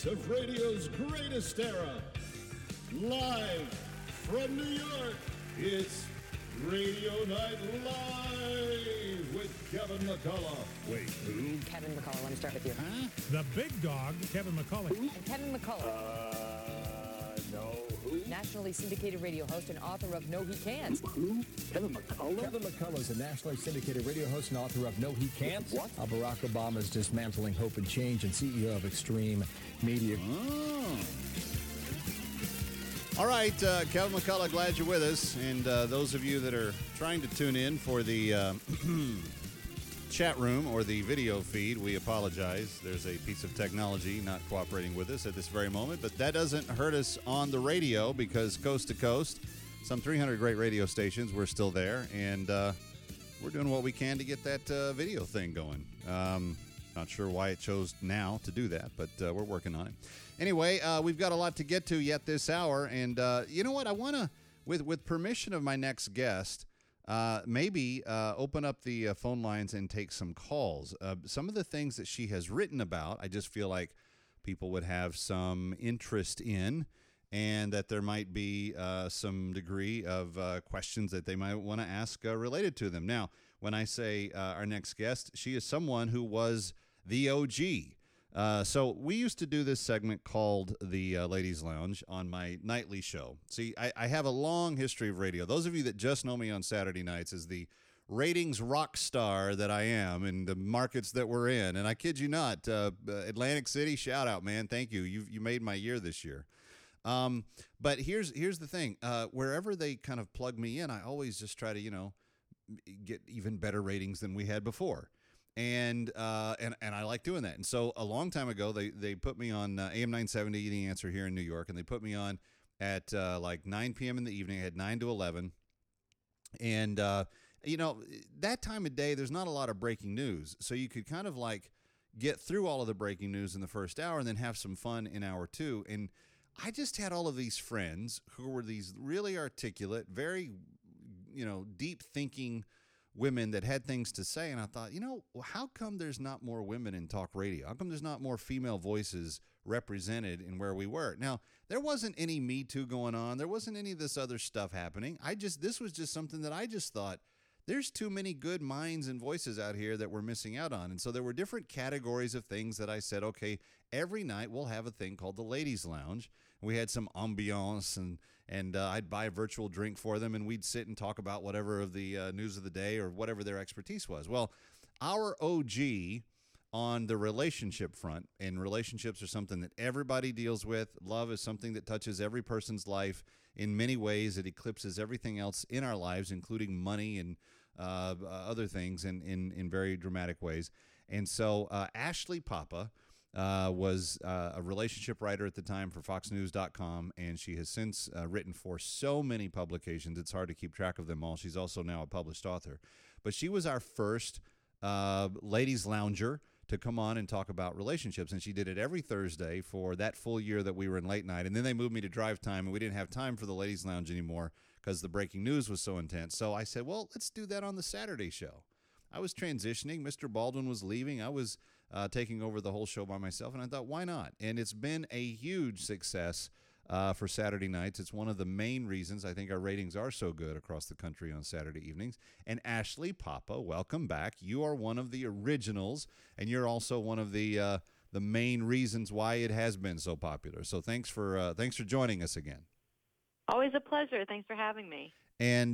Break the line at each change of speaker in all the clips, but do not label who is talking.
voice of radio's greatest era. Live from New York, it's Radio Night Live with Kevin McCullough.
Wait, who?
Kevin McCullough, let me start with you.
Huh?
The big dog, Kevin McCullough.
And Kevin McCullough.
No, who?
Nationally syndicated radio host and author of No He Can't.
Who? Kevin McCullough?
Kevin McCullough is a nationally syndicated radio host and author of No He Can't.
What?
Barack Obama's Dismantling Hope and Change and CEO of Extreme Media.
Oh.
All right, Kevin McCullough, glad you're with us. And those of you that are trying to tune in for the chat room or the video feed, we apologize. There's a piece of technology not cooperating with us at this very moment. But that doesn't hurt us on the radio because coast to coast, some 300 great radio stations, we're still there. And we're doing what we can to get that video thing going. Not sure why it chose now to do that, but we're working on it. Anyway, we've got a lot to get to yet this hour, and you know what? I want to, with permission of my next guest, maybe open up the phone lines and take some calls. Some of the things that she has written about, I just feel like people would have some interest in, and that there might be some degree of questions that they might want to ask related to them. Now, when I say our next guest, she is someone who was the OG. So we used to do this segment called the Ladies Lounge on my nightly show. See, I have a long history of radio. Those of you that just know me on Saturday nights as the ratings rock star that I am in the markets that we're in. And I kid you not, Atlantic City, shout out, man. Thank you. You made my year this year. But here's the thing. Wherever they kind of plug me in, I always just try to, get even better ratings than we had before. And I like doing that. And so a long time ago, they put me on AM 970, The Answer here in New York, and they put me on at like 9 p.m. in the evening. I had 9 to 11. And, that time of day, there's not a lot of breaking news. So you could kind of like get through all of the breaking news in the first hour and then have some fun in hour two. And I just had all of these friends who were these really articulate, very, deep thinking women that had things to say. And I thought, how come there's not more women in talk radio? How come there's not more female voices represented in where we were? Now, there wasn't any Me Too going on. There wasn't any of this other stuff happening. This was just something that I just thought, there's too many good minds and voices out here that we're missing out on. And so there were different categories of things that I said, okay, every night we'll have a thing called the Ladies Lounge. We had some ambiance, and I'd buy a virtual drink for them, and we'd sit and talk about whatever of the news of the day or whatever their expertise was. Well, our OG on the relationship front, and relationships are something that everybody deals with. Love is something that touches every person's life in many ways. It eclipses everything else in our lives, including money and other things in very dramatic ways. And so Ashley Papa was a relationship writer at the time for FoxNews.com, and she has since written for so many publications, it's hard to keep track of them all. She's also now a published author. But she was our first ladies lounger to come on and talk about relationships, and she did it every Thursday for that full year that we were in late night. And then they moved me to drive time, and we didn't have time for the ladies lounge anymore because the breaking news was so intense. So I said, well, let's do that on the Saturday show. I was transitioning. Mr. Baldwin was leaving. I was taking over the whole show by myself, and I thought, why not? And it's been a huge success for Saturday nights. It's one of the main reasons I think our ratings are so good across the country on Saturday evenings. And Ashley Papa, welcome back. You are one of the originals, and you're also one of the main reasons why it has been so popular. So thanks for joining us again.
Always a pleasure. Thanks for having me.
And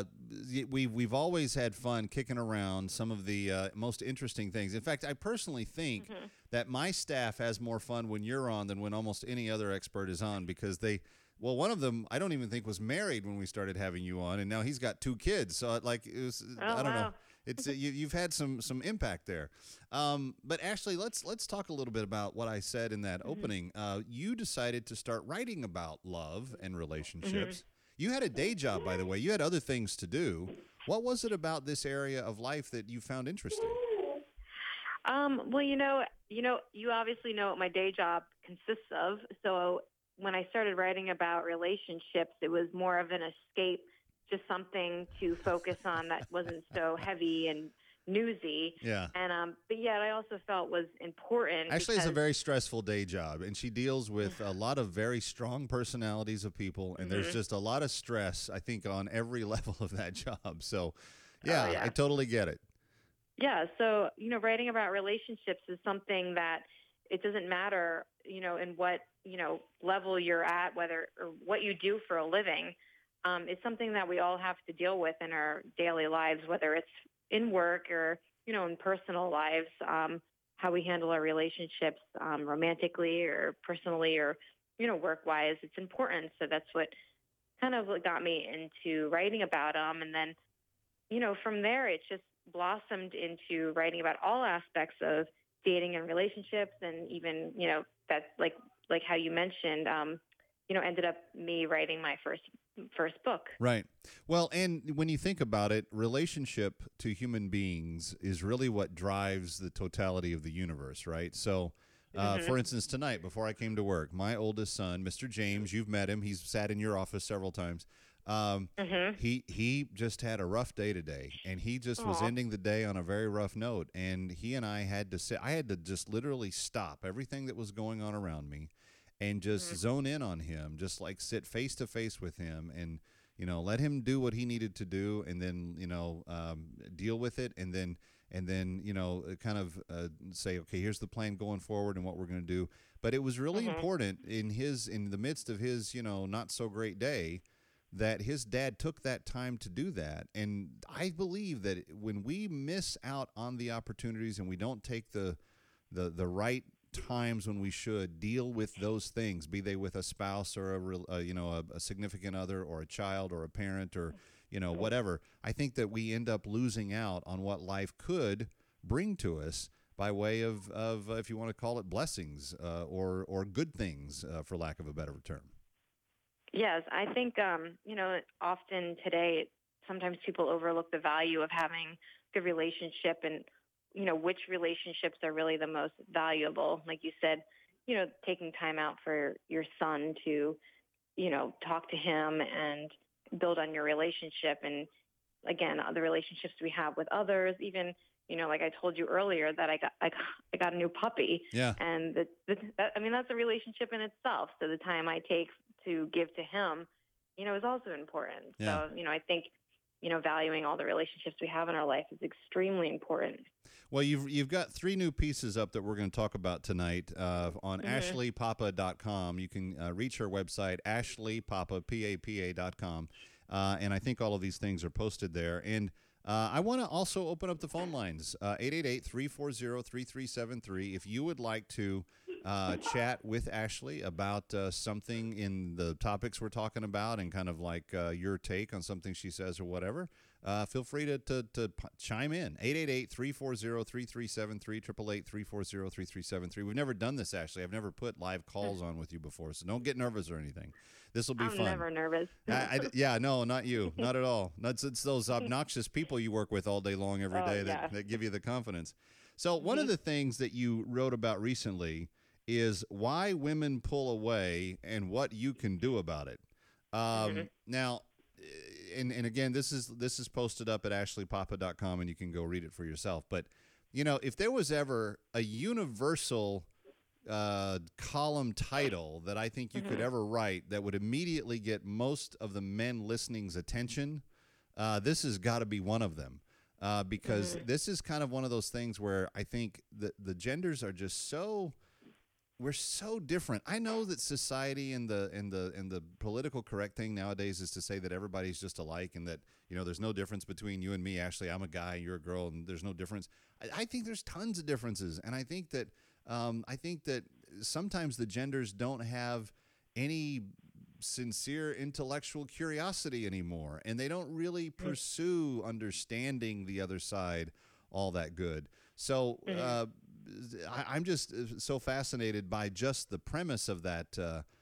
we've always had fun kicking around some of the most interesting things. In fact, I personally think that my staff has more fun when you're on than when almost any other expert is on, because one of them I don't even think was married when we started having you on, and now he's got 2 kids. So I don't know. It's you've had some impact there. But Ashley, let's talk a little bit about what I said in that opening. You decided to start writing about love and relationships. You had a day job, by the way. You had other things to do. What was it about this area of life that you found interesting?
Well, you obviously know what my day job consists of. So when I started writing about relationships, it was more of an escape, just something to focus on that wasn't so heavy and newsy.
Yeah.
And but yet I also felt was important.
Ashley has a
because-
very stressful day job, and she deals with a lot of very strong personalities of people, and there's just a lot of stress, I think, on every level of that job. So, yeah. I totally get it.
Yeah. So, writing about relationships is something that it doesn't matter, in what, level you're at, whether or what you do for a living. It's something that we all have to deal with in our daily lives, whether it's in work or, in personal lives, how we handle our relationships romantically or personally or, work-wise. It's important. So that's what kind of what got me into writing about them. And then, from there, it just blossomed into writing about all aspects of dating and relationships, and even, that's like how you mentioned, ended up me writing my first book.
Right. Well, and when you think about it, relationship to human beings is really what drives the totality of the universe, right? So, for instance, tonight, before I came to work, my oldest son, Mr. James, you've met him. He's sat in your office several times. He just had a rough day today, and he just was ending the day on a very rough note. And he and I had to sit. I had to just literally stop everything that was going on around me, and just zone in on him, just like sit face to face with him, and let him do what he needed to do, and then deal with it, and then kind of say, okay, here's the plan going forward and what we're going to do. But it was really important in the midst of his not so great day, that his dad took that time to do that. And I believe that when we miss out on the opportunities and we don't take the right times when we should deal with those things, be they with a spouse or a significant other or a child or a parent or whatever, I think that we end up losing out on what life could bring to us by way of if you want to call it blessings or good things, for lack of a better term.
Yes, I think, often today, sometimes people overlook the value of having a good relationship and, which relationships are really the most valuable. Like you said, taking time out for your son to, talk to him and build on your relationship. And again, the relationships we have with others, even, like I told you earlier that I got a new puppy.
Yeah.
And that's a relationship in itself. So the time I take to give to him, is also important.
Yeah.
So, I think, valuing all the relationships we have in our life is extremely important.
Well, you've got 3 new pieces up that we're going to talk about tonight on ashleypapa.com. You can reach her website, ashleypapa.com. And I think all of these things are posted there. And I want to also open up the phone lines, 888-340-3373. If you would like to chat with Ashley about something in the topics we're talking about and kind of like your take on something she says or whatever, feel free to chime in. 888-340-3373, 888-340-3373. We've never done this, Ashley. I've never put live calls on with you before, so don't get nervous or anything. This will be fun.
I'm never nervous.
Yeah, no, not you. Not at all. It's those obnoxious people you work with all day long every day that give you the confidence. So one of the things that you wrote about recently is why women pull away and what you can do about it. Now, and again, this is posted up at ashleypapa.com, and you can go read it for yourself. But, if there was ever a universal column title that I think you could ever write that would immediately get most of the men listening's attention, this has got to be one of them. Because this is kind of one of those things where I think the genders are just we're so different. I know that society and the political correct thing nowadays is to say that everybody's just alike and that, there's no difference between you and me. Ashley, I'm a guy, you're a girl, and there's no difference. I think there's tons of differences. And I think that sometimes the genders don't have any sincere intellectual curiosity anymore, and they don't really pursue understanding the other side all that good. So I'm just so fascinated by just the premise of that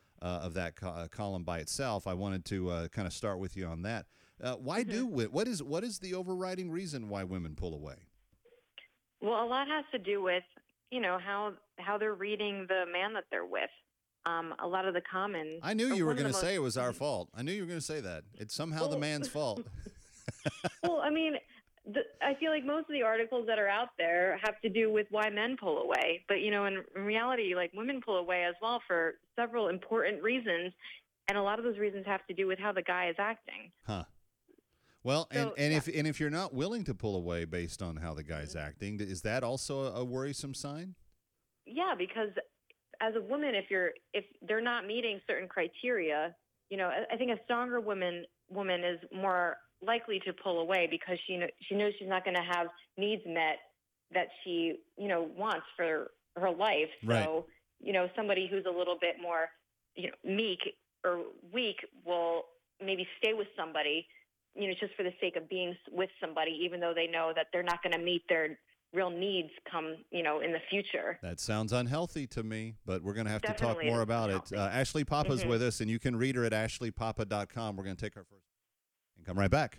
column by itself. I wanted to kind of start with you on that. Why what is the overriding reason why women pull away?
Well, a lot has to do with how they're reading the man that they're with. A lot of the common.
I knew you were going to say it was our fault. I knew you were going to say that. It's somehow the man's fault.
Well, I mean, I feel like most of the articles that are out there have to do with why men pull away. But, in reality, like, women pull away as well for several important reasons. And a lot of those reasons have to do with how the guy is acting.
Huh. Well,
So,
if you're not willing to pull away based on how the guy's acting, is that also a worrisome sign?
Yeah, because as a woman, if they're not meeting certain criteria, I think a stronger woman is more likely to pull away because she knows she's not going to have needs met that she wants for her life.
Right.
So somebody who's a little bit more meek or weak will maybe stay with somebody just for the sake of being with somebody, even though they know that they're not going to meet their real needs come in the future.
That sounds unhealthy to me, but we're going to have to talk
Definitely
more about it.
unhealthy.
Ashley Papa's with us, and you can read her at ashleypapa.com. We're going to take our first and come right back.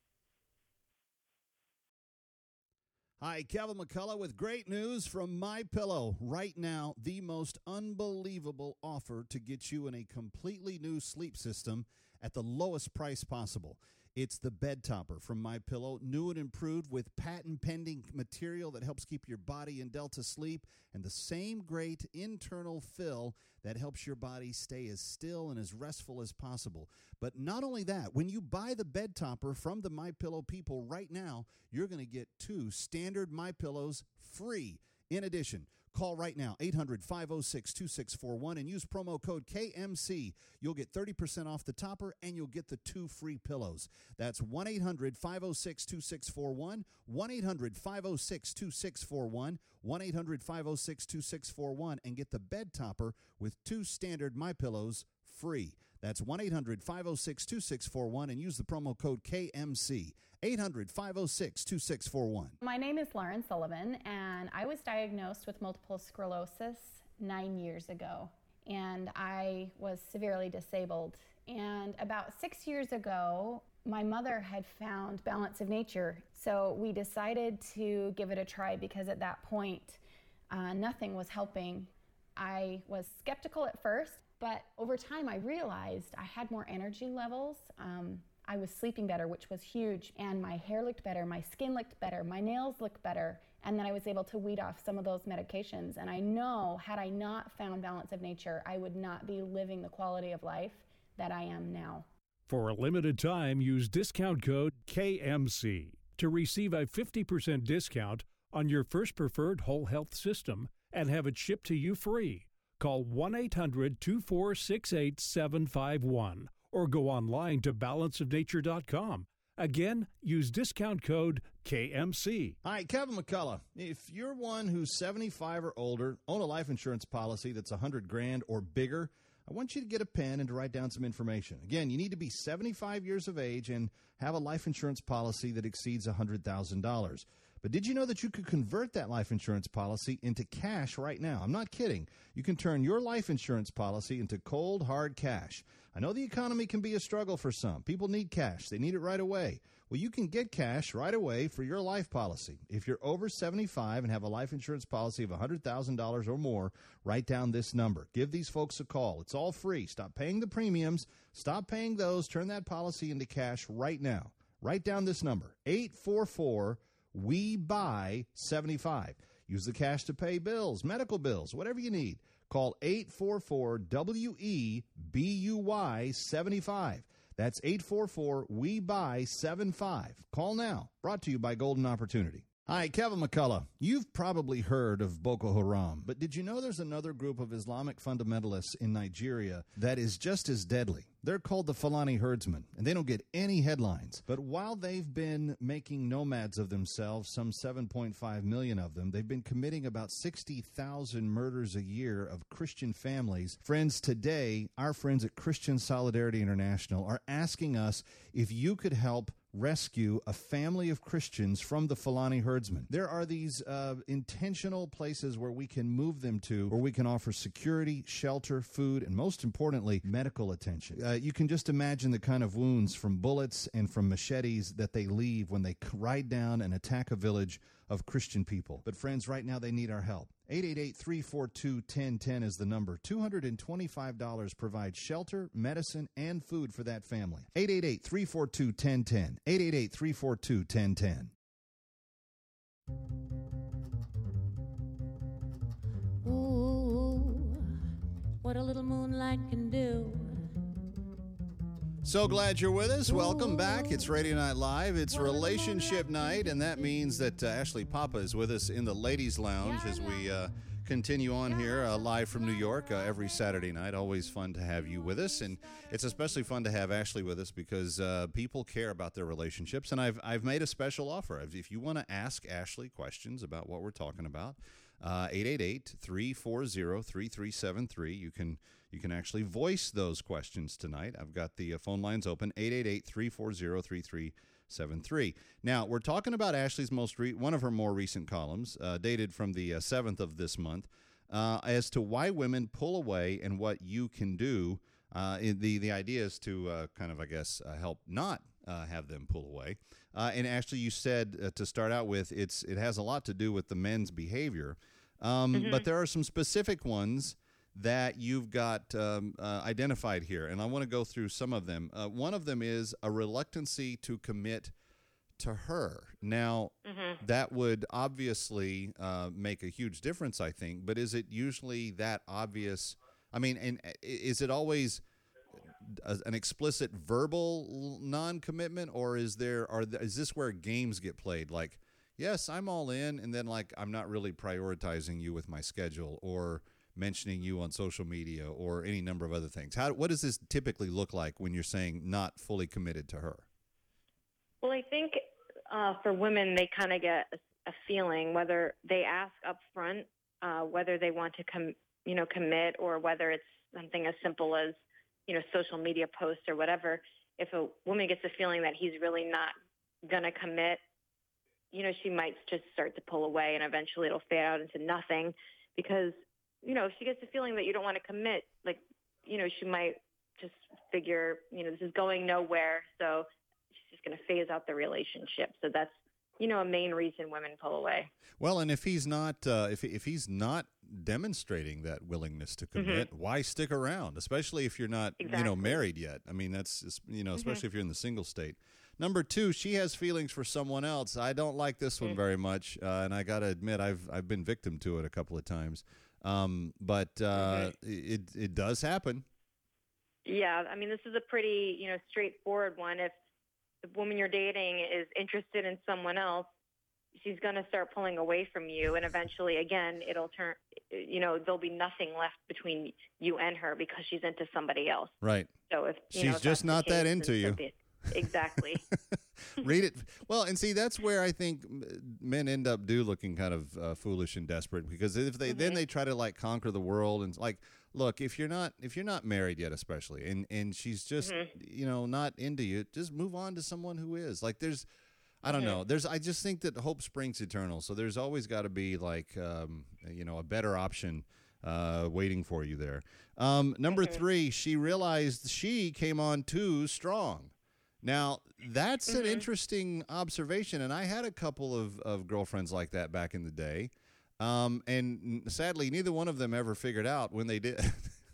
Hi, Kevin McCullough with great news from MyPillow. Right now, the most unbelievable offer to get you in a completely new sleep system at the lowest price possible. It's the bed topper from MyPillow, new and improved with patent-pending material that helps keep your body in Delta sleep, and the same great internal fill that helps your body stay as still and as restful as possible. But not only that, when you buy the bed topper from the MyPillow people right now, you're going to get 2 standard MyPillows free. In addition, call right now, 800-506-2641, and use promo code KMC. You'll get 30% off the topper, and you'll get the 2 free pillows. That's 1-800-506-2641, 1-800-506-2641, 1-800-506-2641, and get the bed topper with 2 standard MyPillows free. That's 1-800-506-2641, and use the promo code KMC. 800-506-2641.
My name is Lauren Sullivan, and I was diagnosed with multiple sclerosis 9 years ago, and I was severely disabled. And about 6 years ago, my mother had found Balance of Nature, so we decided to give it a try because at that point, nothing was helping. I was skeptical at first, but over time I realized I had more energy levels. I was sleeping better, which was huge, and my hair looked better, my skin looked better, my nails looked better, and then I was able to weed off some of those medications. And I know, had I not found Balance of Nature, I would not be living the quality of life that I am now.
For a limited time, use discount code KMC to receive a 50% discount on your first preferred whole health system and have it shipped to you free. Call 1-800-246-8751 or go online to balanceofnature.com. Again, use discount code KMC.
Hi, Kevin McCullough. If you're one who's 75 or older, own a life insurance policy that's $100,000 or bigger, I want you to get a pen and to write down some information. Again, you need to be 75 years of age and have a life insurance policy that exceeds $100,000. But did you know that you could convert that life insurance policy into cash right now? I'm not kidding. You can turn your life insurance policy into cold, hard cash. I know the economy can be a struggle for some. People need cash. They need it right away. Well, you can get cash right away for your life policy. If you're over 75 and have a life insurance policy of $100,000 or more, write down this number. Give these folks a call. It's all free. Stop paying the premiums. Stop paying those. Turn that policy into cash right now. Write down this number, 844-WE-BUY-75. Use the cash to pay bills, medical bills, whatever you need. Call 844-WE-BUY-75. That's 844-WE-BUY-75. Call now. Brought to you by Golden Opportunity. Hi, Kevin McCullough. You've probably heard of Boko Haram, but did you know there's another group of Islamic fundamentalists in Nigeria that is just as deadly? They're called the Fulani herdsmen, and they don't get any headlines. But while they've been making nomads of themselves, some 7.5 million of them, they've been committing about 60,000 murders a year of Christian families. Friends, today, our friends at Christian Solidarity International are asking us if you could help rescue a family of Christians from the Fulani herdsmen. There are these intentional places where we can move them to, where we can offer security, shelter, food, and most importantly, medical attention. You can just imagine the kind of wounds from bullets and from machetes that they leave when they ride down and attack a village of Christian people. But friends, right now they need our help. 888-342-1010 is the number. $225 provides shelter, medicine, and food for that family. 888-342-1010. 888-342-1010.
Ooh, what a little moonlight can do.
So glad you're with us. Welcome back. It's Radio Night Live. It's relationship night, and that means that Ashley Papa is with us in the ladies' lounge as we continue on here live from New York every Saturday night. Always fun to have you with us, and it's especially fun to have Ashley with us because people care about their relationships, and I've made a special offer. If you want to ask Ashley questions about what we're talking about, 888-340-3373. You can actually voice those questions tonight. I've got the phone lines open, 888-340-3373. Now, we're talking about Ashley's one of her more recent columns, dated from the 7th of this month, as to why women pull away and what you can do. The idea is to kind of, I guess, help not have them pull away. And Ashley, you said to start out with, it has a lot to do with the men's behavior, but there are some specific ones that you've got identified here, and I want to go through some of them. One of them is a reluctancy to commit to her. Now, that would obviously make a huge difference, I think, but is it usually that obvious? I mean, and is it always an explicit verbal non-commitment, or is this where games get played? Like, yes, I'm all in, and then like I'm not really prioritizing you with my schedule or mentioning you on social media or any number of other things. What does this typically look like when you're saying not fully committed to her?
Well, I think for women, they kind of get a feeling whether they ask up front, whether they want to commit, or whether it's something as simple as social media posts or whatever. If a woman gets a feeling that he's really not going to commit, she might just start to pull away, and eventually it'll fade out into nothing because, if she gets the feeling that you don't want to commit, she might just figure, this is going nowhere. So she's just going to phase out the relationship. So that's, a main reason women pull away.
Well, and if he's not, if he's not demonstrating that willingness to commit, why stick around? Especially if you're not, married yet. I mean, that's just, especially if you're in the single state. Number two, she has feelings for someone else. I don't like this one very much, and I got to admit, I've been victim to it a couple of times. But it does happen.
Yeah, I mean, this is a pretty, straightforward one. If the woman you're dating is interested in someone else, she's going to start pulling away from you, and eventually, again, it'll turn, there'll be nothing left between you and her because she's into somebody else.
Right.
So if
she's just not that into you.
Exactly.
Read it. Well, and see, that's where I think men end up looking kind of foolish and desperate, because if they then they try to like conquer the world and like, look, if you're not married yet, especially, and she's just not into you, just move on to someone who is. Like, I don't know. I just think that hope springs eternal. So there's always got to be like a better option waiting for you there. Number three, she realized she came on too strong. Now, that's an interesting observation, and I had a couple of girlfriends like that back in the day, and sadly, neither one of them ever figured out when they did.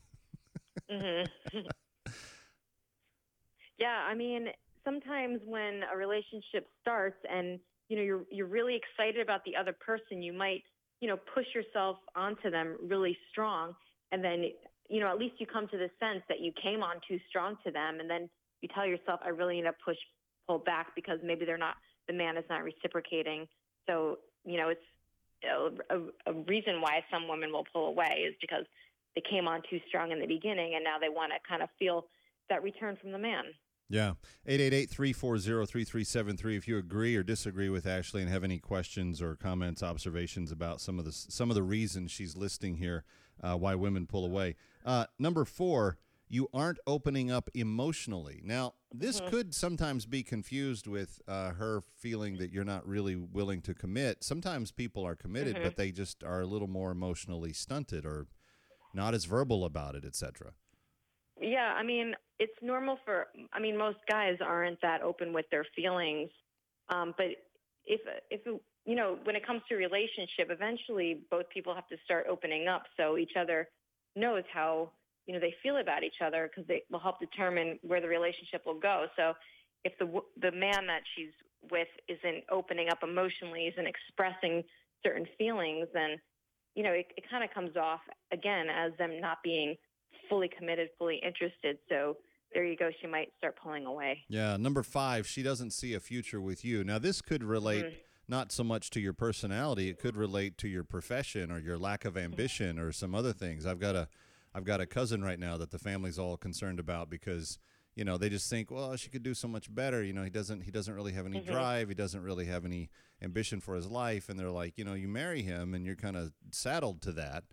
Yeah, I mean, sometimes when a relationship starts and, you're really excited about the other person, you might, push yourself onto them really strong, and then, at least you come to the sense that you came on too strong to them, and then you tell yourself, I really need to pull back because maybe the man is not reciprocating. So, it's a reason why some women will pull away is because they came on too strong in the beginning, and now they want to kind of feel that return from the man.
Yeah. 888-340-3373. If you agree or disagree with Ashley and have any questions or comments, observations about some of the reasons she's listing here, why women pull away. Number four, you aren't opening up emotionally. Now, this could sometimes be confused with her feeling that you're not really willing to commit. Sometimes people are committed, but they just are a little more emotionally stunted or not as verbal about it, etc.
Yeah, I mean, it's normal most guys aren't that open with their feelings. But if when it comes to a relationship, eventually both people have to start opening up so each other knows how they feel about each other, because they will help determine where the relationship will go. So if the man that she's with isn't opening up emotionally, isn't expressing certain feelings, then, it kind of comes off again as them not being fully committed, fully interested. So there you go. She might start pulling away.
Yeah. Number 5, she doesn't see a future with you. Now, this could relate not so much to your personality. It could relate to your profession or your lack of ambition or some other things. I've got a cousin right now that the family's all concerned about because, they just think, well, she could do so much better. He doesn't really have any drive. He doesn't really have any ambition for his life. And they're like, you marry him and you're kind of saddled to that.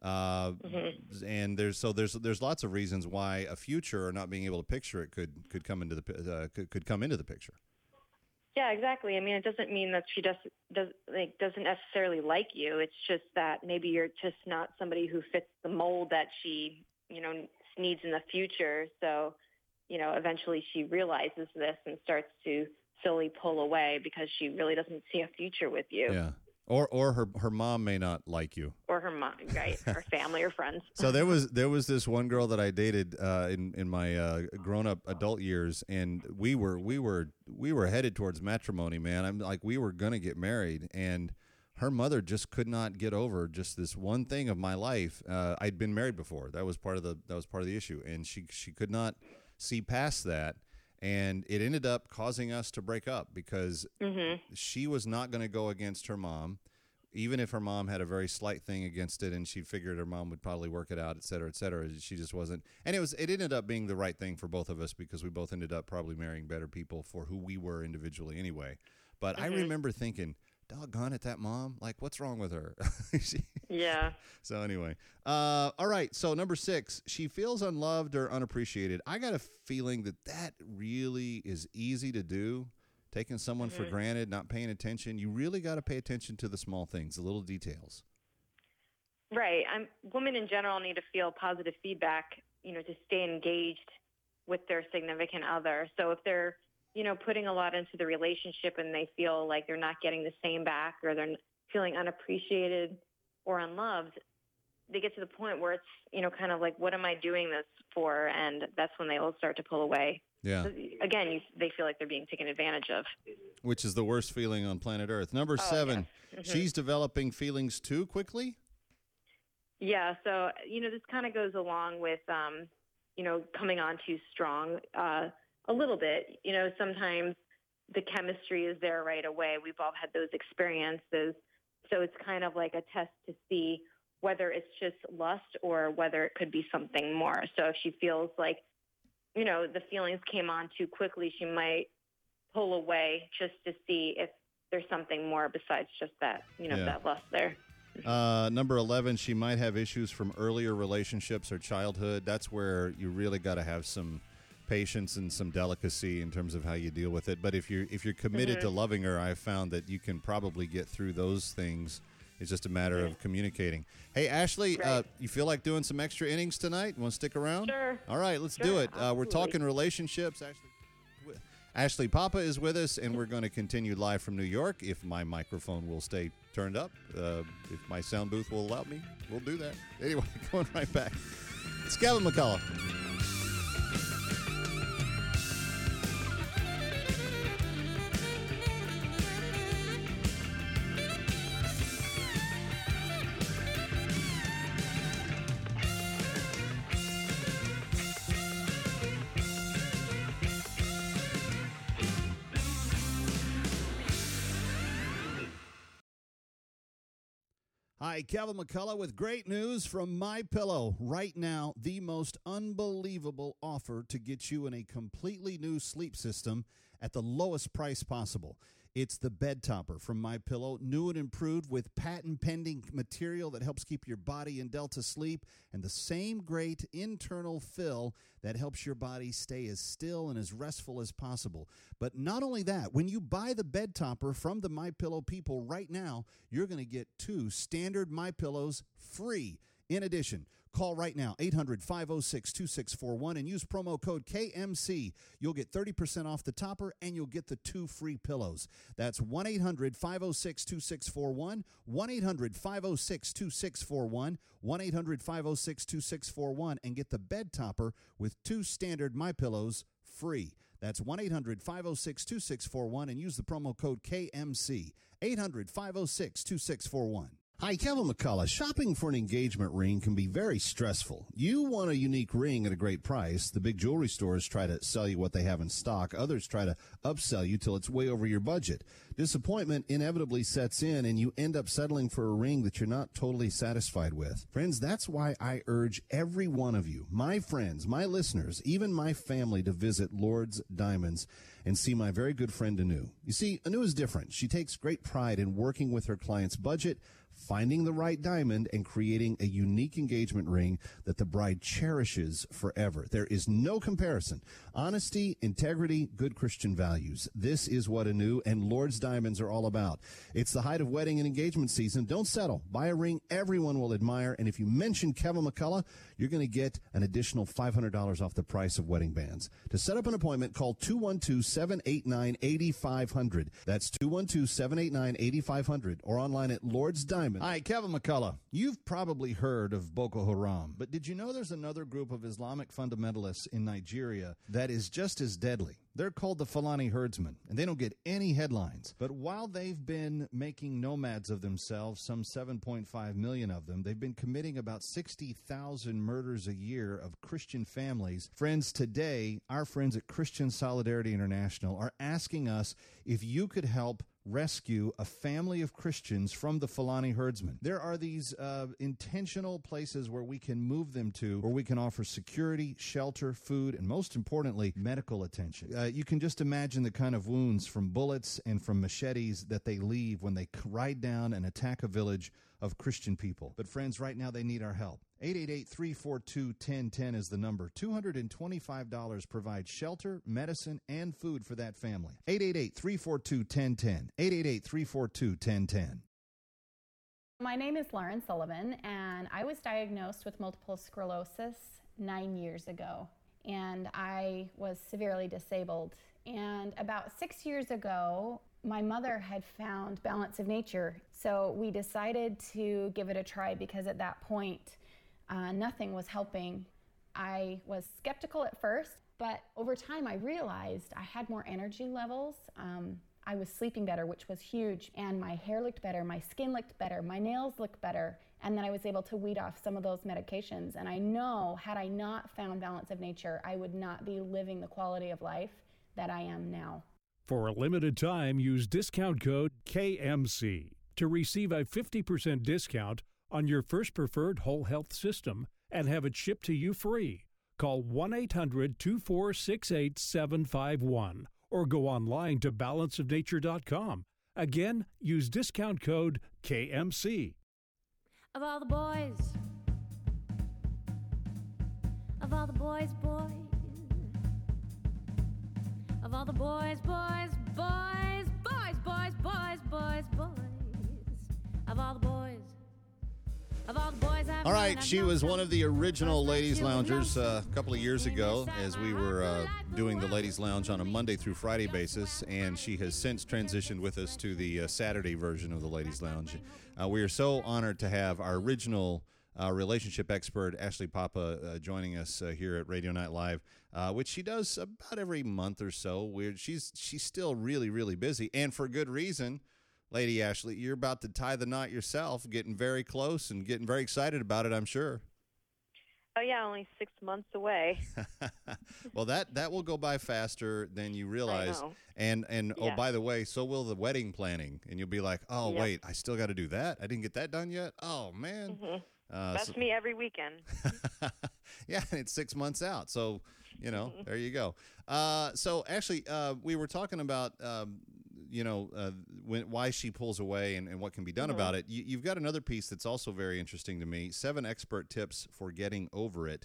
And there's lots of reasons why a future or not being able to picture it could come into the picture.
Yeah, exactly. I mean, it doesn't mean that she doesn't necessarily like you. It's just that maybe you're just not somebody who fits the mold that she, needs in the future. So, eventually she realizes this and starts to slowly pull away because she really doesn't see a future with you.
Yeah. Or her mom may not like you.
Or her mom, right? Or family or friends.
So there was this one girl that I dated in my grown up adult years, and we were headed towards matrimony, man. I'm like, we were gonna get married, and her mother just could not get over just this one thing of my life. I'd been married before. That was part of the issue, and she could not see past that. And it ended up causing us to break up because she was not going to go against her mom, even if her mom had a very slight thing against it, and she figured her mom would probably work it out, et cetera, et cetera. She just wasn't. And it ended up being the right thing for both of us because we both ended up probably marrying better people for who we were individually anyway. But I remember thinking, doggone it, that mom, like, what's wrong with her?
Yeah.
So anyway, all right. So number 6, she feels unloved or unappreciated. I got a feeling that really is easy to do. Taking someone for granted, not paying attention. You really got to pay attention to the small things, the little details.
Right. Women in general need to feel positive feedback, to stay engaged with their significant other. So if they're, putting a lot into the relationship and they feel like they're not getting the same back or they're feeling unappreciated or unloved, they get to the point where it's, kind of like, what am I doing this for? And that's when they will start to pull away.
Yeah.
So again, they feel like they're being taken advantage of.
Which is the worst feeling on planet Earth. Number 7, she's developing feelings too quickly?
Yeah. So, this kind of goes along with, coming on too strong a little bit. Sometimes the chemistry is there right away. We've all had those experiences. So it's kind of like a test to see whether it's just lust or whether it could be something more. So if she feels like, the feelings came on too quickly, she might pull away just to see if there's something more besides just that, that lust there.
Number 11, she might have issues from earlier relationships or childhood. That's where you really got to have some patience and some delicacy in terms of how you deal with it. But if you're committed to loving her, I've found that you can probably get through those things. It's just a matter of communicating. Hey, Ashley, you feel like doing some extra innings tonight? Want to stick around?
Sure.
All right, let's do it. We're talking relationships. Ashley Papa is with us, and we're going to continue live from New York. If my microphone will stay turned up, if my sound booth will allow me, we'll do that. Anyway, going right back. It's Kevin McCullough. Hi, Kevin McCullough with great news from MyPillow. Right now, the most unbelievable offer to get you in a completely new sleep system at the lowest price possible. It's the bed topper from MyPillow, new and improved with patent-pending material that helps keep your body in Delta sleep, and the same great internal fill that helps your body stay as still and as restful as possible. But not only that, when you buy the bed topper from the MyPillow people right now, you're going to get 2 standard MyPillows free. In addition, call right now, 800-506-2641, and use promo code KMC. You'll get 30% off the topper, and you'll get the 2 free pillows. That's 1-800-506-2641, 1-800-506-2641, 1-800-506-2641, and get the bed topper with 2 standard MyPillows free. That's 1-800-506-2641 and use the promo code KMC. 800-506-2641.
Hi, Kevin McCullough. Shopping for an engagement ring can be very stressful. You want a unique ring at a great price. The big jewelry stores try to sell you what they have in stock. Others try to upsell you till it's way over your budget. Disappointment inevitably sets in, and you end up settling for a ring that you're not totally satisfied with. Friends, that's why I urge every one of you, my friends, my listeners, even my family, to visit Lord's Diamonds and see my very good friend Anu. You see, Anu is different. She takes great pride in working with her client's budget, finding the right diamond, and creating a unique engagement ring that the bride cherishes forever. There is no comparison. Honesty, integrity, good Christian values. This is what Anu and Lord's Diamonds are all about. It's the height of wedding and engagement season. Don't settle. Buy a ring everyone will admire, and if you mention Kevin McCullough, you're going to get an additional $500 off the price of wedding bands. To set up an appointment, call 212-789-8500. That's 212-789-8500, or online at Lord's Diamonds.
Hi, Kevin McCullough. You've probably heard of Boko Haram, but did you know there's another group of Islamic fundamentalists in Nigeria that is just as deadly? They're called the Fulani herdsmen, and they don't get any headlines. But while they've been making nomads of themselves, some 7.5 million of them, they've been committing about 60,000 murders a year of Christian families. Friends, today, our friends at Christian Solidarity International are asking us if you could help rescue a family of Christians from the Fulani herdsmen. There are these intentional places where we can move them to, where we can offer security, shelter, food, and most importantly, medical attention. You can just imagine the kind of wounds from bullets and from machetes that they leave when they ride down and attack a village of Christian people. But friends, right now they need our help. 888-342-1010 is the number. $225 provides shelter, medicine, and food for that family. 888-342-1010. 888-342-1010.
My name is Lauren Sullivan, and I was diagnosed with multiple sclerosis 9 years ago, and I was severely disabled. And about 6 years ago, my mother had found Balance of Nature, so we decided to give it a try because at that point, nothing was helping. I was skeptical at first, but over time I realized I had more energy levels. I was sleeping better, which was huge, and my hair looked better, my skin looked better, my nails looked better, and then I was able to weed off some of those medications. And I know, had I not found Balance of Nature, I would not be living the quality of life that I am now.
For a limited time, use discount code KMC to receive a 50% discount on your first preferred whole health system and have it shipped to you free. Call 1-800-246-8751 or go online to balanceofnature.com. Again, use discount code KMC.
Of all the boys, of all the boys, of all the boys, of all the boys.
All right, she was one of the original Ladies Loungers a couple of years ago as we were doing the Ladies Lounge on a Monday through Friday basis, and she has since transitioned with us to the Saturday version of the Ladies Lounge. We are so honored to have our original relationship expert, Ashley Papa, joining us here at Radio Night Live, which she does about every month or so. She's still really, really busy, and for good reason. Lady Ashley, you're about to tie the knot yourself, getting very close and getting very excited about it, I'm sure.
Oh, yeah, only 6 months away.
Well, that will go by faster than you realize.
I know.
And
Yeah.
Oh, by the way, so will the wedding planning. And you'll be like, oh,
Yep.
wait, I still got to do that? I didn't get that done yet? Oh, man.
Mm-hmm. That's me every weekend.
Yeah, and it's 6 months out. So, there you go. So, Ashley, we were talking about why she pulls away and what can be done about it. You've got another piece that's also very interesting to me, 7 expert tips for getting over it,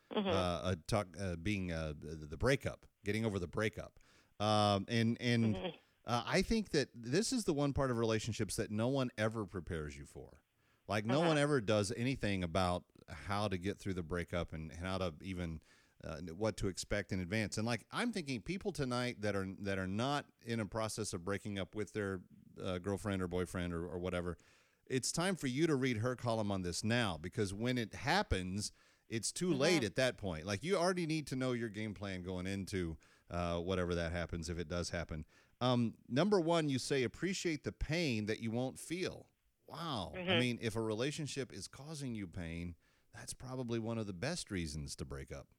being the breakup, getting over the breakup. I think that this is the one part of relationships that no one ever prepares you for. Like no one ever does anything about how to get through the breakup and how to even what to expect in advance. And like I'm thinking, people tonight that are not in a process of breaking up with their girlfriend or boyfriend or whatever, it's time for you to read her column on this now, because when it happens, it's too late at that point. Like you already need to know your game plan going into whatever that happens, if it does happen. Number one, you say appreciate the pain that you won't feel. Wow. I mean, if a relationship is causing you pain, that's probably one of the best reasons to break up.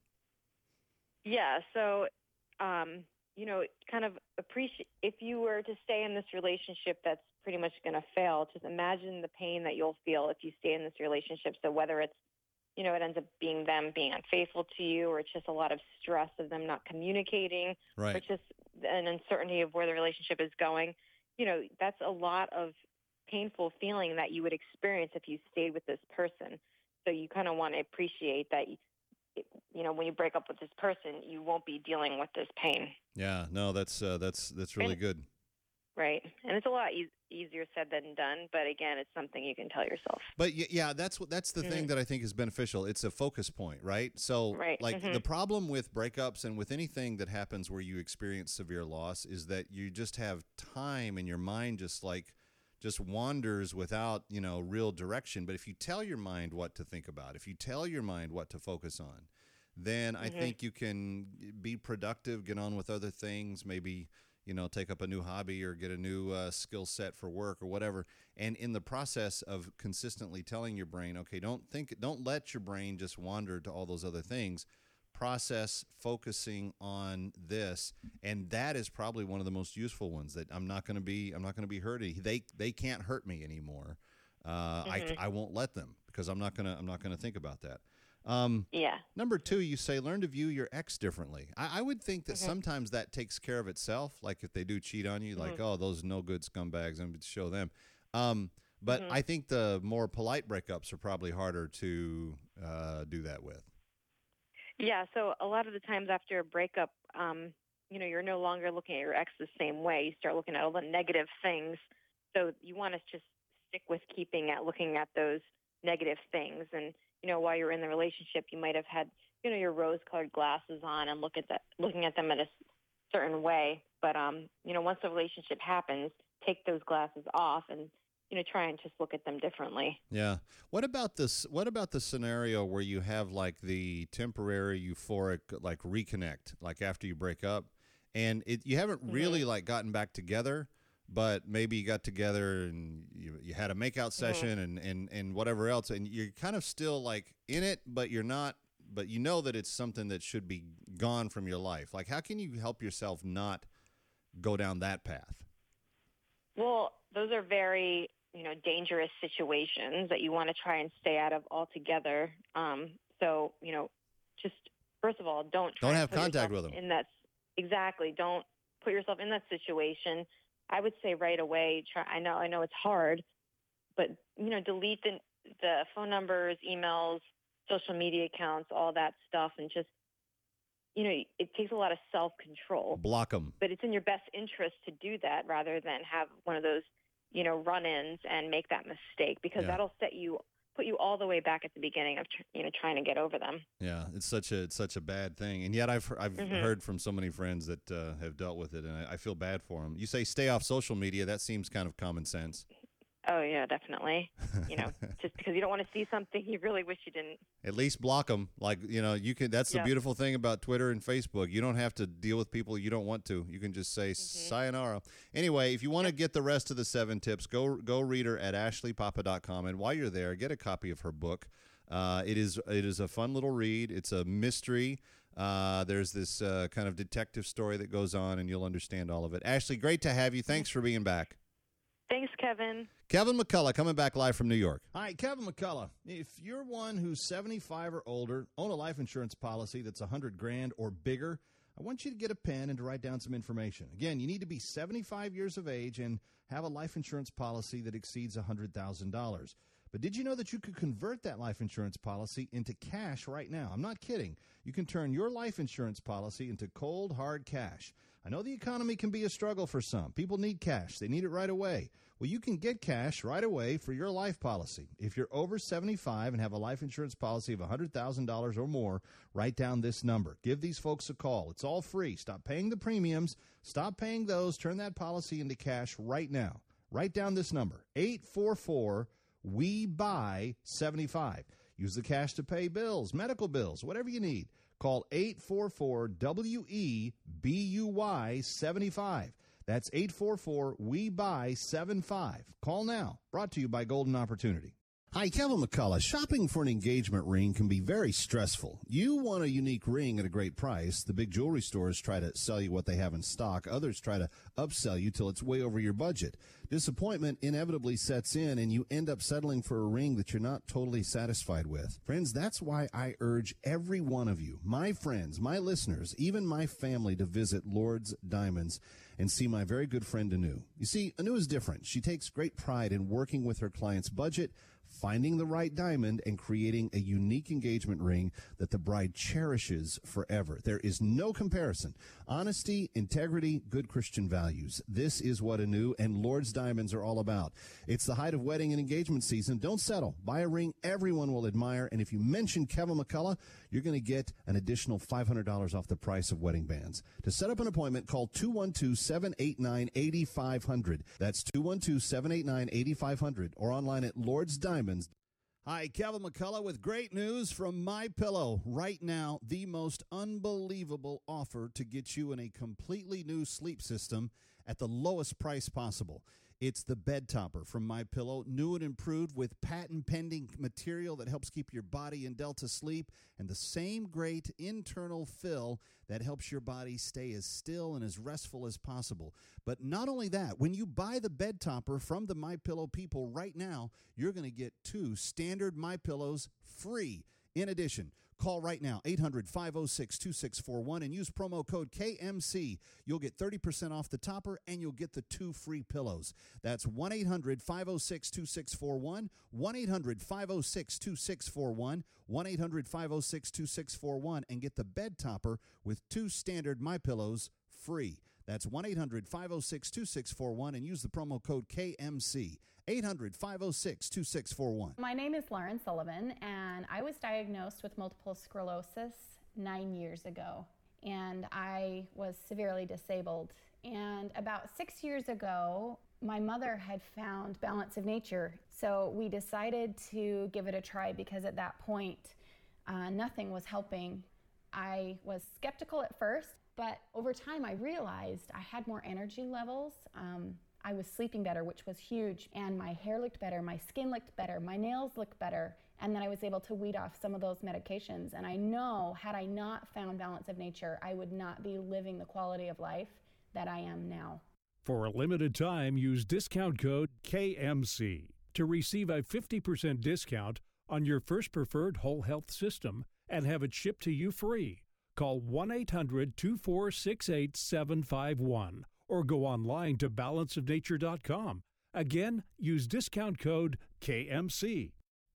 Yeah. So, kind of appreciate, if you were to stay in this relationship that's pretty much going to fail, just imagine the pain that you'll feel if you stay in this relationship. So whether it's, it ends up being them being unfaithful to you, or it's just a lot of stress of them not communicating,
right,
or just an uncertainty of where the relationship is going, that's a lot of painful feeling that you would experience if you stayed with this person. So you kind of want to appreciate that, when you break up with this person, you won't be dealing with this pain.
Yeah, no, that's really good.
Right. And it's a lot easier said than done, but again, it's something you can tell yourself.
But yeah, that's the thing that I think is beneficial. It's a focus point, right? So the problem with breakups and with anything that happens where you experience severe loss is that you just have time and your mind just wanders without, real direction. But if you tell your mind what to think about, if you tell your mind what to focus on, then I think you can be productive, get on with other things, maybe, take up a new hobby or get a new skill set for work or whatever. And in the process of consistently telling your brain, okay, don't let your brain just wander to all those other things. Process focusing on this, and that is probably one of the most useful ones. That I'm not going to be hurting. They can't hurt me anymore. I won't let them, because I'm not gonna think about that. Number two, you say learn to view your ex differently. I would think that sometimes that takes care of itself. Like if they do cheat on you, like, oh, those no good scumbags, I'm going to show them. But I think the more polite breakups are probably harder to do that with.
Yeah, so a lot of the times after a breakup, you're no longer looking at your ex the same way. You start looking at all the negative things. So you want to just stick with looking at those negative things. And, while you're in the relationship, you might have had, your rose-colored glasses on and looking at them in a certain way. But, once the relationship happens, take those glasses off and, try and just look at them differently.
Yeah. What about the scenario where you have like the temporary euphoric, like reconnect, like after you break up, and you haven't really like gotten back together, but maybe you got together and you had a makeout session and whatever else, and you're kind of still like in it, but you're not, but you know that it's something that should be gone from your life. Like, how can you help yourself not go down that path?
Well, those are very, dangerous situations that you want to try and stay out of altogether. So, just first of all, don't
have contact with them.
Exactly. Don't put yourself in that situation. I would say right away, I know it's hard, but, delete the phone numbers, emails, social media accounts, all that stuff, and just, it takes a lot of self-control.
Block them.
But it's in your best interest to do that rather than have one of those, run-ins and make that mistake, because that'll put you all the way back at the beginning of, trying to get over them.
Yeah, it's such a bad thing. And yet I've heard from so many friends that have dealt with it, and I feel bad for them. You say stay off social media. That seems kind of common sense.
Oh, yeah, definitely. Just because you don't want to see something you really wish you didn't.
At least block them. Like, you can. That's the beautiful thing about Twitter and Facebook. You don't have to deal with people you don't want to. You can just say sayonara. Anyway, if you want to get the rest of the 7 tips, go read her at ashleypapa.com. And while you're there, get a copy of her book. It is a fun little read. It's a mystery. There's this kind of detective story that goes on, and you'll understand all of it. Ashley, great to have you. Thanks for being back.
Thanks, Kevin.
Kevin McCullough coming back live from New York.
Hi, Kevin McCullough. If you're one who's 75 or older, own a life insurance policy that's $100,000 or bigger, I want you to get a pen and to write down some information. Again, you need to be 75 years of age and have a life insurance policy that exceeds $100,000. But did you know that you could convert that life insurance policy into cash right now? I'm not kidding. You can turn your life insurance policy into cold, hard cash. I know the economy can be a struggle for some. People need cash. They need it right away. Well, you can get cash right away for your life policy. If you're over 75 and have a life insurance policy of $100,000 or more, write down this number. Give these folks a call. It's all free. Stop paying the premiums. Stop paying those. Turn that policy into cash right now. Write down this number, 844-WE-BUY-75. Use the cash to pay bills, medical bills, whatever you need. Call 844-WEBUY-75. That's 844-WE-BUY-75. Call now. Brought to you by Golden Opportunity. Hi, Kevin McCullough. Shopping for an engagement ring can be very stressful. You want a unique ring at a great price. The big jewelry stores try to sell you what they have in stock. Others try to upsell you till it's way over your budget. Disappointment inevitably sets in, and you end up settling for a ring that you're not totally satisfied with. Friends, that's why I urge every one of you, my friends, my listeners, even my family, to visit Lord's Diamonds and see my very good friend Anu. You see, Anu is different. She takes great pride in working with her client's budget, finding the right diamond, and creating a unique engagement ring that the bride cherishes forever. There is no comparison. Honesty, integrity, good Christian values. This is what Anu and Lord's Diamonds are all about. It's the height of wedding and engagement season. Don't settle. Buy a ring everyone will admire, and if you mention Kevin McCullough, you're going to get an additional $500 off the price of wedding bands. To set up an appointment, call 212-789-8500. That's 212-789-8500, or online at Lord's Diamonds. Hi, Kevin McCullough with great news from MyPillow. Right now, the most unbelievable offer to get you in a completely new sleep system at the lowest price possible. It's the bed topper from MyPillow, new and improved with patent-pending material that helps keep your body in Delta sleep, and the same great internal fill that helps your body stay as still and as restful as possible. But not only that, when you buy the bed topper from the MyPillow people right now, you're going to get 2 standard MyPillows free. In addition, call right now, 800-506-2641, and use promo code KMC. You'll get 30% off the topper, and you'll get the 2 free pillows. That's 1-800-506-2641, 1-800-506-2641, 1-800-506-2641, and get the bed topper with 2 standard MyPillows free. That's 1-800-506-2641, and use the promo code KMC. 800-506-2641.
My name is Lauren Sullivan, and I was diagnosed with multiple sclerosis 9 years ago, and I was severely disabled. And about 6 years ago, my mother had found Balance of Nature, so we decided to give it a try because at that point, nothing was helping. I was skeptical at first, but over time I realized I had more energy levels. I was sleeping better, which was huge, and my hair looked better, my skin looked better, my nails looked better, and then I was able to weed off some of those medications. And I know, had I not found Balance of Nature, I would not be living the quality of life that I am now.
For a limited time, use discount code KMC to receive a 50% discount on your first preferred whole health system and have it shipped to you free. Call 1-800-246-8751 or go online to balanceofnature.com. Again, use discount code KMC.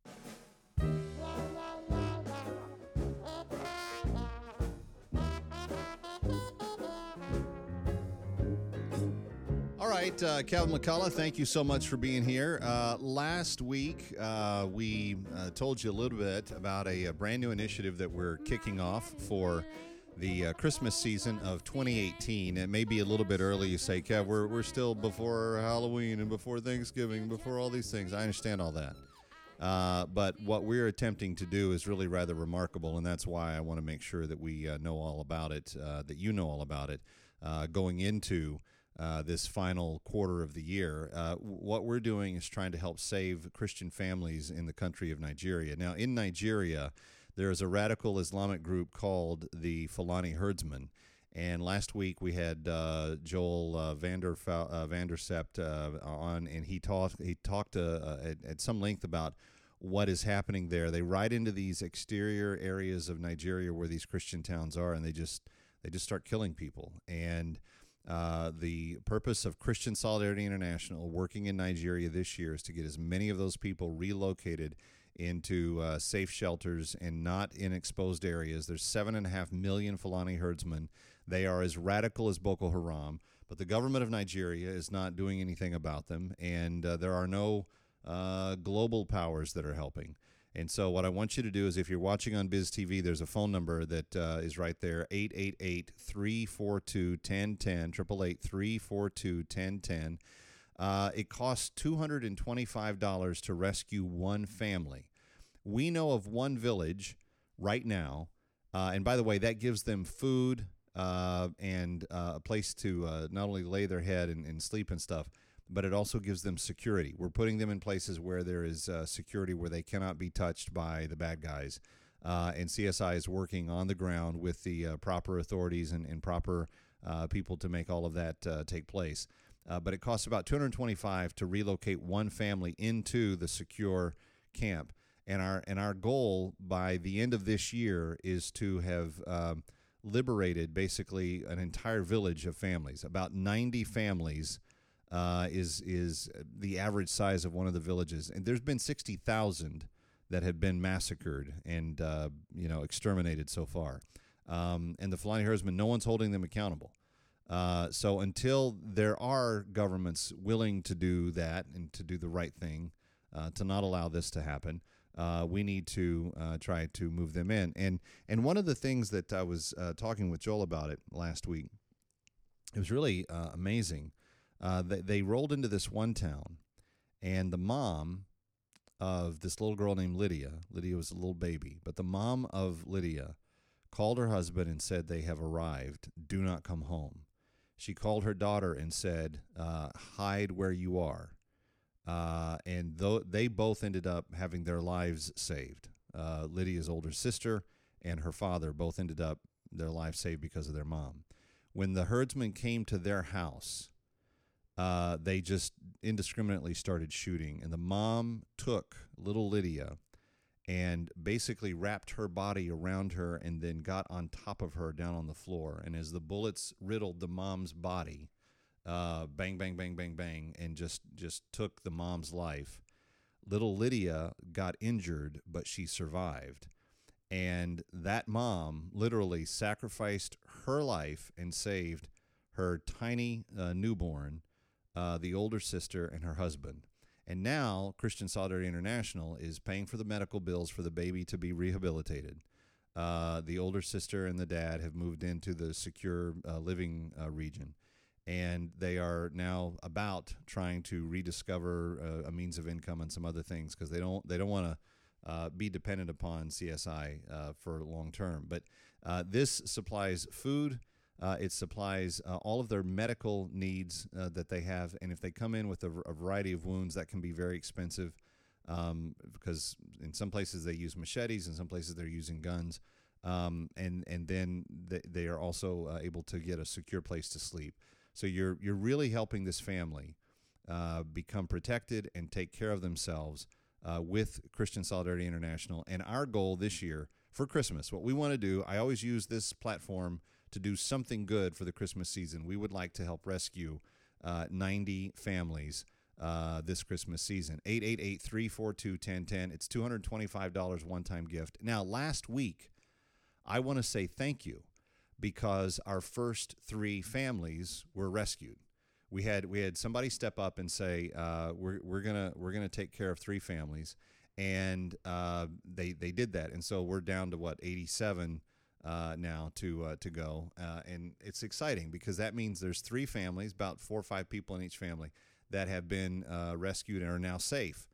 All right, Kevin McCullough, thank you so much for being here. Last week, we told you a little bit about a brand new initiative that we're kicking off for the Christmas season of 2018. It may be a little bit early. You say, Kev, we're still before Halloween and before Thanksgiving, before all these things. I understand all that. But what we're attempting to do is really rather remarkable, and that's why I want to make sure that we know all about it, that you know all about it, going into this final quarter of the year. What we're doing is trying to help save Christian families in the country of Nigeria. Now, in Nigeria, there is a radical Islamic group called the Fulani Herdsmen. And last week we had Joel Vandersept on, and he talked at some length about what is happening there. They ride into these exterior areas of Nigeria where these Christian towns are, and they just start killing people. And the purpose of Christian Solidarity International working in Nigeria this year is to get as many of those people relocated into safe shelters and not in exposed areas. There's 7.5 million Fulani herdsmen. They are as radical as Boko Haram, but the government of Nigeria is not doing anything about them, and there are no global powers that are helping. And so what I want you to do is, if you're watching on Biz TV, there's a phone number that is right there, 888-342-1010, 888-342-1010. It costs $225 to rescue one family. We know of one village right now And by the way, that gives them food and a place to not only lay their head and sleep and stuff, but it also gives them security. We're putting them in places where there is security, where they cannot be touched by the bad guys. And CSI is working on the ground with the proper authorities and proper people to make all of that take place. But it costs about $225 to relocate one family into the secure camp. And our goal by the end of this year is to have liberated basically an entire village of families. About 90 families is the average size of one of the villages. And there's been 60,000 that have been massacred and exterminated so far. And the Fulani herdsmen, no one's holding them accountable. So until there are governments willing to do that and to do the right thing, to not allow this to happen, we need to try to move them in. And one of the things that I was talking with Joel about it last week, it was really amazing. They rolled into this one town, and the mom of this little girl named Lydia was a little baby, but the mom of Lydia called her husband and said, "They have arrived. Do not come home." She called her daughter and said, "Hide where you are." And they both ended up having their lives saved. Lydia's older sister and her father both ended up their lives saved because of their mom. When the herdsmen came to their house, they just indiscriminately started shooting. And the mom took little Lydia and basically wrapped her body around her and then got on top of her down on the floor. And as the bullets riddled the mom's body, bang, bang, bang, bang, bang, and just took the mom's life, little Lydia got injured, but she survived. And that mom literally sacrificed her life and saved her tiny newborn, the older sister, and her husband. And now Christian Solidarity International is paying for the medical bills for the baby to be rehabilitated. The older sister and the dad have moved into the secure living region. And they are now about trying to rediscover a means of income and some other things, because they don't want to be dependent upon CSI for long term. But this supplies food. It supplies all of their medical needs that they have. And if they come in with a variety of wounds, that can be very expensive, because in some places they use machetes, in some places they're using guns. And then they are also able to get a secure place to sleep. So you're really helping this family become protected and take care of themselves with Christian Solidarity International. And our goal this year for Christmas, what we want to do, I always use this platform to do something good for the Christmas season. We would like to help rescue 90 families this Christmas season. 888-342-1010. It's $225 one-time gift. Now, last week, I want to say thank you, because our first 3 families were rescued. We had somebody step up and say, we're gonna take care of 3 families, and they did that. And so we're down to 87 now to go, and it's exciting because that means there's 3 families, about 4 or 5 people in each family, that have been rescued and are now safe.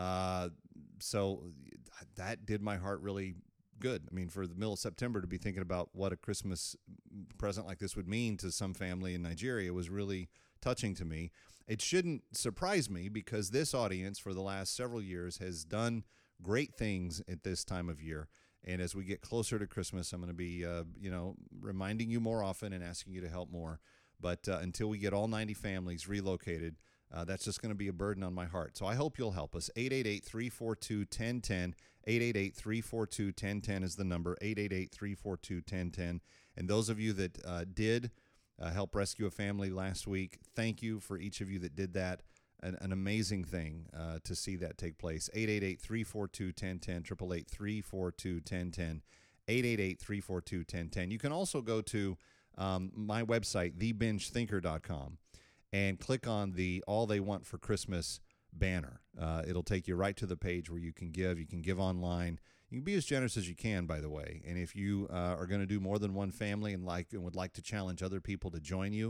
So that did my heart really good. I mean, for the middle of September to be thinking about what a Christmas present like this would mean to some family in Nigeria was really touching to me. It shouldn't surprise me, because this audience for the last several years has done great things at this time of year. And as we get closer to Christmas, I'm going to be, reminding you more often and asking you to help more. But until we get all 90 families relocated, that's just going to be a burden on my heart. So I hope you'll help us. 888-342-1010. 888-342-1010 is the number. 888-342-1010. And those of you that did help rescue a family last week, thank you for each of you that did that. An amazing thing to see that take place. 888-342-1010. 888-342-1010. 888-342-1010. You can also go to my website, thebingethinker.com, and click on the All They Want for Christmas banner. It'll take you right to the page where you can give. You can give online. You can be as generous as you can, by the way. And if you are going to do more than one family and would like to challenge other people to join you,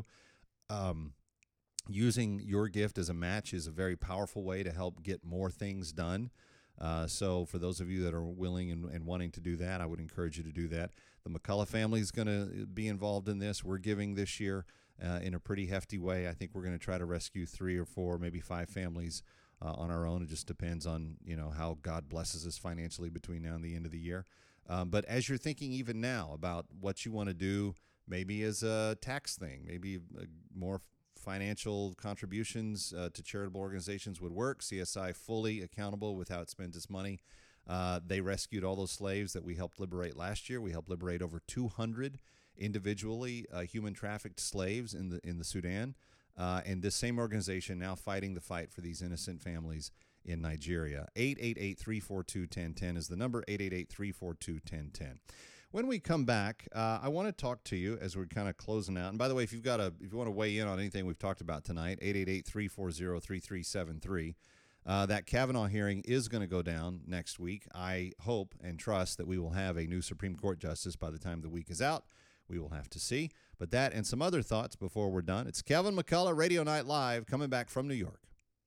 using your gift as a match is a very powerful way to help get more things done. So for those of you that are willing and wanting to do that, I would encourage you to do that. The McCullough family is going to be involved in this. We're giving this year in a pretty hefty way. I think we're going to try to rescue 3 or 4, maybe 5 families on our own. It just depends on, how God blesses us financially between now and the end of the year. But as you're thinking even now about what you want to do, maybe as a tax thing, maybe more financial contributions to charitable organizations would work. CSI fully accountable with how it spends its money. They rescued all those slaves that we helped liberate last year. We helped liberate over 200 individually human trafficked slaves in the Sudan. And this same organization now fighting the fight for these innocent families in Nigeria. 888-342-1010 is the number, 888-342-1010. When we come back, I want to talk to you as we're kind of closing out. And by the way, if you want to weigh in on anything we've talked about tonight, 888-340-3373. That Kavanaugh hearing is going to go down next week. I hope and trust that we will have a new Supreme Court justice by the time the week is out. We will have to see. But that and some other thoughts before we're done. It's Kevin McCullough, Radio Night Live, coming back from New York.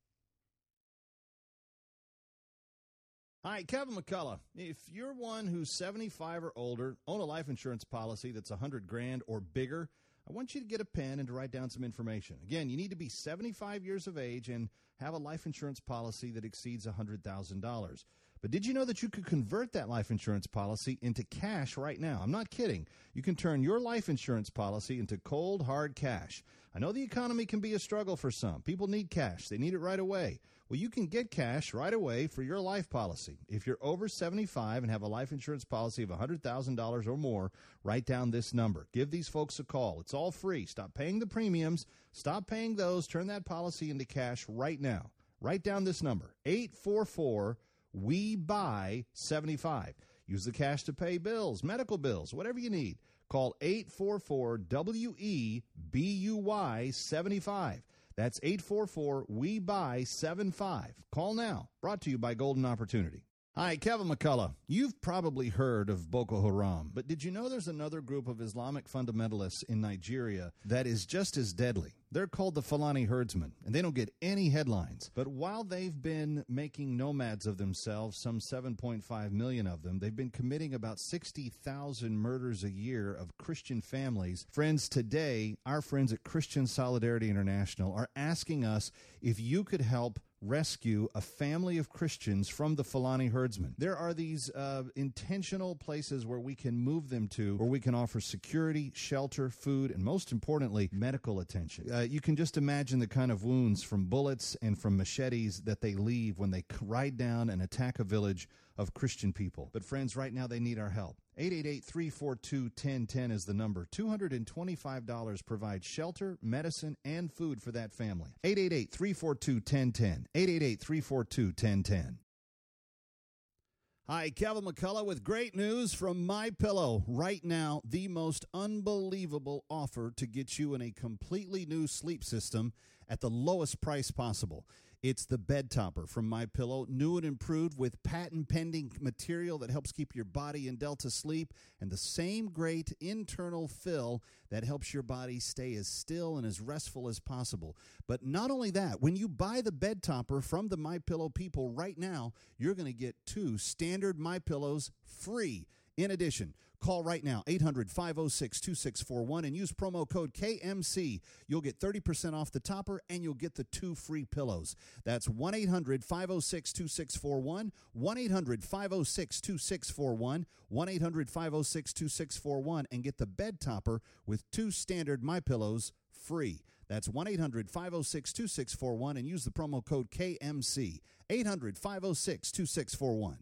Hi, Kevin McCullough. If you're one who's 75 or older, own a life insurance policy that's $100,000 or bigger, I want you to get a pen and to write down some information. Again, you need to be 75 years of age and have a life insurance policy that exceeds $100,000. But did you know that you could convert that life insurance policy into cash right now? I'm not kidding. You can turn your life insurance policy into cold, hard cash. I know the economy can be a struggle for some. People need cash. They need it right away. Well, you can get cash right away for your life policy. If you're over 75 and have a life insurance policy of $100,000 or more, write down this number. Give these folks a call. It's all free. Stop paying the premiums. Stop paying those. Turn that policy into cash right now. Write down this number, 844-WE-BUY-75. Use the cash to pay bills, medical bills, whatever you need. Call 844-WE-BUY-75. That's 844-WE-BUY-75. Call now. Brought to you by Golden Opportunity. Hi, Kevin McCullough. You've probably heard of Boko Haram, but did you know there's another group of Islamic fundamentalists in Nigeria that is just as deadly? They're called the Fulani herdsmen, and they don't get any headlines. But while they've been making nomads of themselves, some 7.5 million of them, they've been committing about 60,000 murders a year of Christian families. Friends, today, our friends at Christian Solidarity International are asking us if you could help rescue a family of Christians from the Fulani herdsmen. There are these intentional places where we can move them to, where we can offer security, shelter, food, and most importantly, medical attention. You can just imagine the kind of wounds from bullets and from machetes that they leave when they ride down and attack a village of Christian people. But friends, right now they need our help. 888-342-1010 is the number. $225 provides shelter, medicine, and food for that family. 888-342-1010. 888-342-1010. Hi, Kevin McCullough with great news from MyPillow. Right now, the most unbelievable offer to get you in a completely new sleep system at the lowest price possible. It's the bed topper from MyPillow, new and improved with patent-pending material that helps keep your body in Delta sleep, and the same great internal fill that helps your body stay as still and as restful as possible. But not only that, when you buy the bed topper from the MyPillow people right now, you're going to get 2 standard MyPillows free. In addition, call right now, 800-506-2641, and use promo code KMC. You'll get 30% off the topper, and you'll get the 2 free pillows. That's 1-800-506-2641, 1-800-506-2641, 1-800-506-2641, and get the bed topper with 2 standard MyPillows free. That's 1-800-506-2641, and use the promo code KMC, 800-506-2641.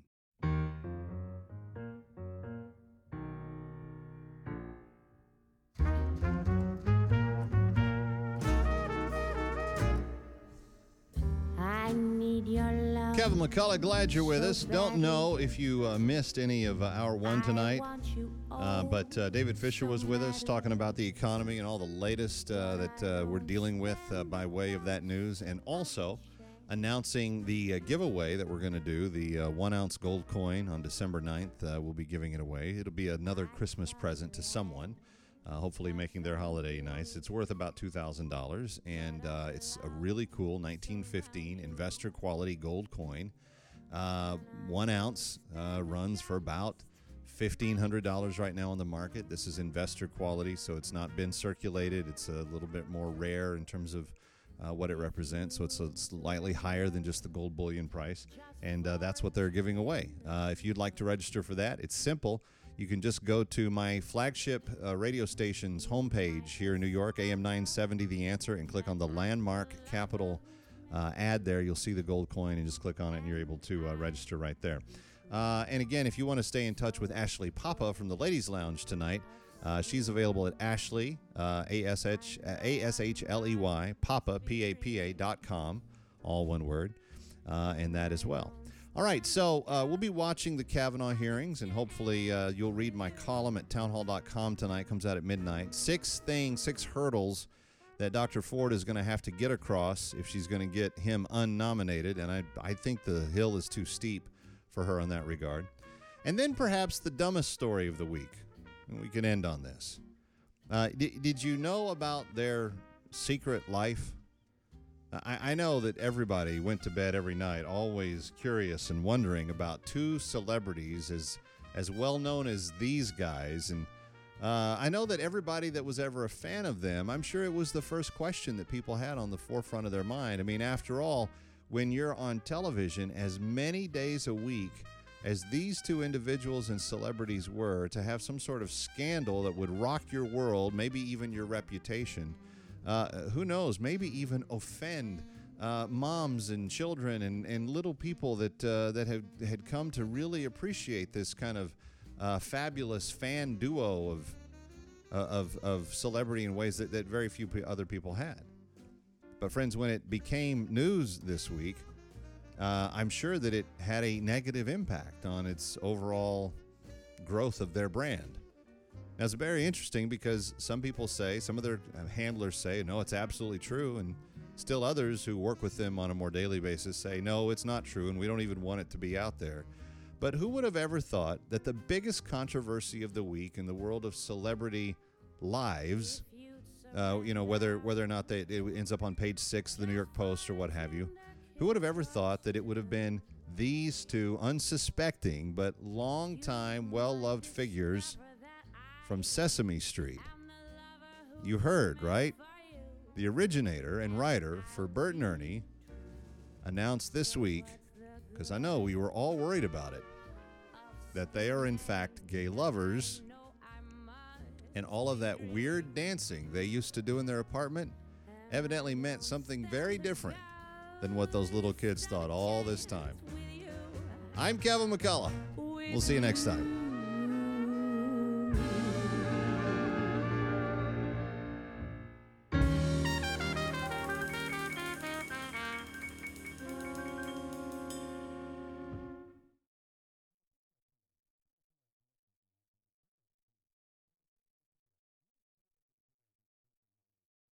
Kevin McCullough, glad you're with us. Don't know if you missed any of Hour 1 tonight, but David Fisher was with us talking about the economy and all the latest that we're dealing with by way of that news, and also announcing the giveaway that we're going to do, the 1-ounce gold coin on December 9th. We'll be giving it away. It'll be another Christmas present to someone. Hopefully making their holiday nice. It's worth about $2,000, and it's a really cool 1915 investor quality gold coin. 1 ounce runs for about $1,500 right now on the market. This is investor quality, so it's not been circulated. It's a little bit more rare in terms of what it represents, so it's slightly higher than just the gold bullion price, and that's what they're giving away. If you'd like to register for that, it's simple. You can just go to my flagship radio station's homepage here in New York, AM 970 The Answer, and click on the Landmark Capital ad there. You'll see the gold coin, and just click on it, and you're able to register right there. And again, if you want to stay in touch with Ashley Papa from the Ladies Lounge tonight, she's available at Ashley, ASHLEY, Papa, PAPA.com, all one word, and that as well. All right, so we'll be watching the Kavanaugh hearings, and hopefully you'll read my column at townhall.com tonight. Comes out at midnight. 6 hurdles that Dr. Ford is going to have to get across if she's going to get him unnominated, and I think the hill is too steep for her in that regard. And then perhaps the dumbest story of the week, and we can end on this. Did you know about their secret life? I know that everybody went to bed every night always curious and wondering about 2 celebrities as well known as these guys. And I know that everybody that was ever a fan of them, I'm sure it was the first question that people had on the forefront of their mind. I mean, after all, when you're on television as many days a week as these 2 individuals and celebrities were, to have some sort of scandal that would rock your world, maybe even your reputation, who knows, maybe even offend moms and children and little people that had come to really appreciate this kind of fabulous fan duo of celebrity in ways that very few other people had. But friends, when it became news this week, I'm sure that it had a negative impact on its overall growth of their brand. Now, it's very interesting because some people say, some of their handlers say, no, it's absolutely true, and still others who work with them on a more daily basis say, no, it's not true, and we don't even want it to be out there. But who would have ever thought that the biggest controversy of the week in the world of celebrity lives, whether or not it ends up on page 6 of the New York Post or what have you, who would have ever thought that it would have been these 2 unsuspecting but long-time, well-loved figures from Sesame Street? You heard, right? The originator and writer for Bert and Ernie announced this week, because I know we were all worried about it, that they are in fact gay lovers, and all of that weird dancing they used to do in their apartment evidently meant something very different than what those little kids thought all this time. I'm Kevin McCullough. We'll see you next time.